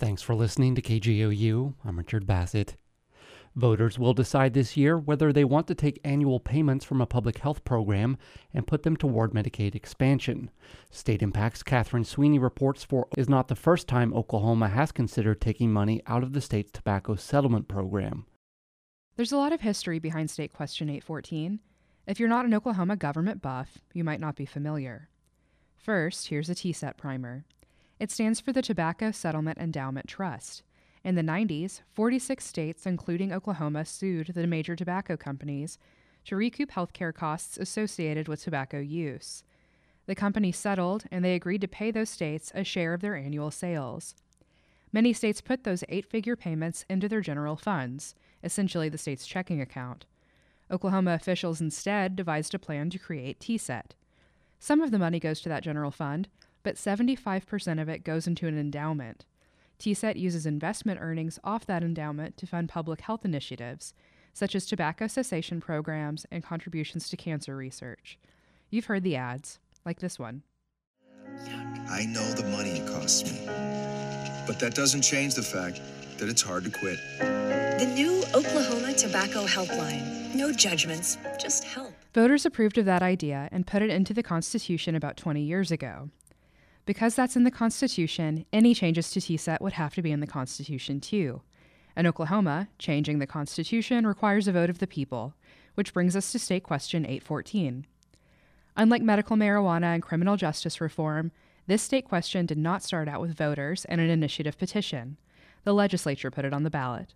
Thanks for listening to KGOU. I'm Richard Bassett. Voters will decide this year whether they want to take annual payments from a public health program and put them toward Medicaid expansion. State Impact's Catherine Sweeney reports for is not the first time Oklahoma has considered taking money out of the state's tobacco settlement program. There's a lot of history behind State Question 814. If you're not an Oklahoma government buff, you might not be familiar. First, here's a TSET primer. It stands for the Tobacco Settlement Endowment Trust. In the 90s, 46 states, including Oklahoma, sued the major tobacco companies to recoup healthcare costs associated with tobacco use. The companies settled, and they agreed to pay those states a share of their annual sales. Many states put those 8-figure payments into their general funds, essentially the state's checking account. Oklahoma officials instead devised a plan to create TSET. Some of the money goes to that general fund, but 75% of it goes into an endowment. TSET uses investment earnings off that endowment to fund public health initiatives, such as tobacco cessation programs and contributions to cancer research. You've heard the ads, like this one. I know the money it costs me, but that doesn't change the fact that it's hard to quit. The new Oklahoma Tobacco Helpline. No judgments, just help. Voters approved of that idea and put it into the Constitution about 20 years ago. Because that's in the Constitution, any changes to TSET would have to be in the Constitution too. In Oklahoma, changing the Constitution requires a vote of the people, which brings us to State Question 814. Unlike medical marijuana and criminal justice reform, this state question did not start out with voters and an initiative petition. The legislature put it on the ballot.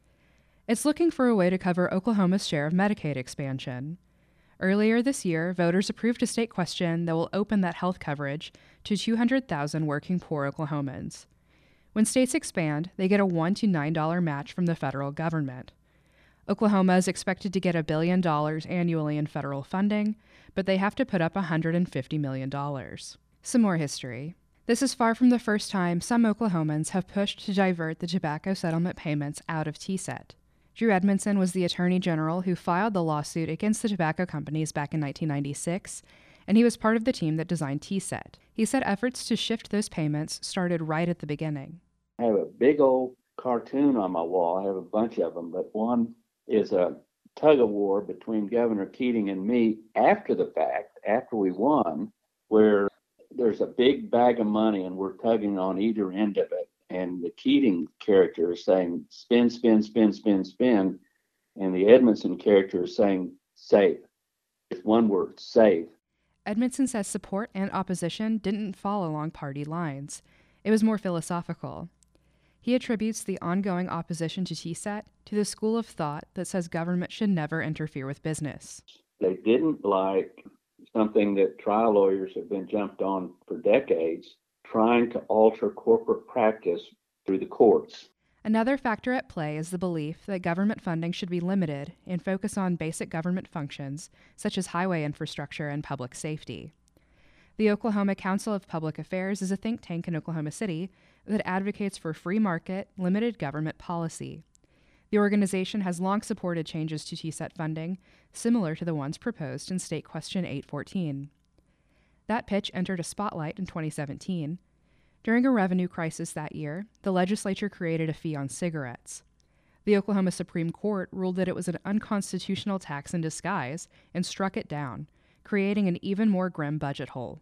It's looking for a way to cover Oklahoma's share of Medicaid expansion. Earlier this year, voters approved a state question that will open that health coverage to 200,000 working poor Oklahomans. When states expand, they get a $1 to $9 match from the federal government. Oklahoma is expected to get $1 billion annually in federal funding, but they have to put up $150 million. Some more history. This is far from the first time some Oklahomans have pushed to divert the tobacco settlement payments out of TSET. Drew Edmondson was the attorney general who filed the lawsuit against the tobacco companies back in 1996, and he was part of the team that designed TSET. He said efforts to shift those payments started right at the beginning. I have a big old cartoon on my wall. I have a bunch of them, but one is a tug of war between Governor Keating and me after the fact, after we won, where there's a big bag of money and we're tugging on either end of it. And the Keating character is saying, spin, spin, spin, spin, spin. And the Edmondson character is saying, save. It's one word, save. Edmondson says support and opposition didn't fall along party lines. It was more philosophical. He attributes the ongoing opposition to TSET to the school of thought that says government should never interfere with business. They didn't like something that trial lawyers have been jumped on for decades, trying to alter corporate practice through the courts. Another factor at play is the belief that government funding should be limited and focus on basic government functions, such as highway infrastructure and public safety. The Oklahoma Council of Public Affairs is a think tank in Oklahoma City that advocates for free market, limited government policy. The organization has long supported changes to TSET funding, similar to the ones proposed in State Question 814. That pitch entered a spotlight in 2017. During a revenue crisis that year, the legislature created a fee on cigarettes. The Oklahoma Supreme Court ruled that it was an unconstitutional tax in disguise and struck it down, creating an even more grim budget hole.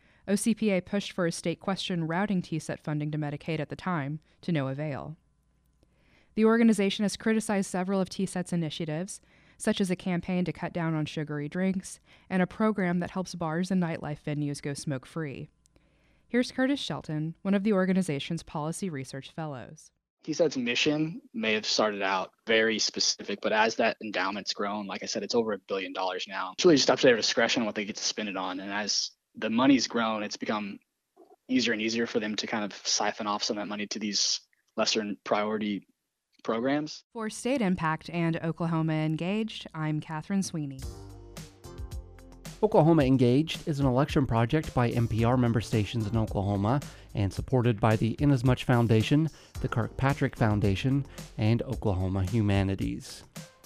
OCPA pushed for a state question routing TSET funding to Medicaid at the time, to no avail. The organization has criticized several of TSET's initiatives, such as a campaign to cut down on sugary drinks and a program that helps bars and nightlife venues go smoke-free. Here's Curtis Shelton, one of the organization's policy research fellows. TSET's mission may have started out very specific, but as that endowment's grown, like I said, it's over $1 billion now. It's really just up to their discretion what they get to spend it on. And as the money's grown, it's become easier and easier for them to kind of siphon off some of that money to these lesser priority programs. For State Impact and Oklahoma Engaged, I'm Catherine Sweeney. Oklahoma Engaged is an election project by NPR member stations in Oklahoma and supported by the Inasmuch Foundation, the Kirkpatrick Foundation, and Oklahoma Humanities.